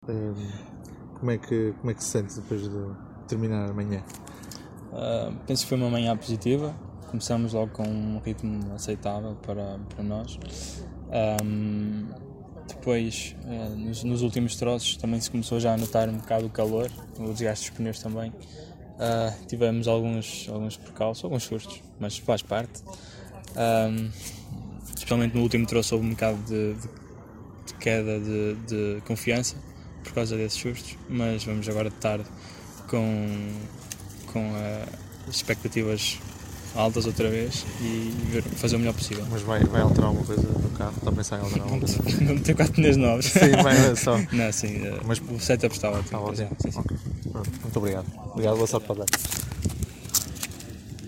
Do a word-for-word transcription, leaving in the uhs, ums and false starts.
Um, como, é que, como é que se sente depois de terminar a manhã? Uh, penso que foi uma manhã positiva. Começamos logo com um ritmo aceitável para, para nós. Um, depois, uh, nos, nos últimos troços, também se começou já a notar um bocado o calor, o desgaste dos pneus também. Uh, tivemos alguns, alguns percalços, alguns sustos, mas faz parte. Um, especialmente no último troço houve um bocado de, de, de queda de, de confiança por causa desses sustos, mas vamos agora de tarde com, com uh, expectativas altas outra vez e ver, fazer o melhor possível. Mas vai, vai alterar alguma coisa no carro? Está a pensar em alterar alguma coisa? Não ter quatro pneus novos. Sim, vai só. Não, sim, uh, mas o setup está ótimo. Está ótimo. Sim, sim. Okay. Muito obrigado. Obrigado, boa sorte para dar.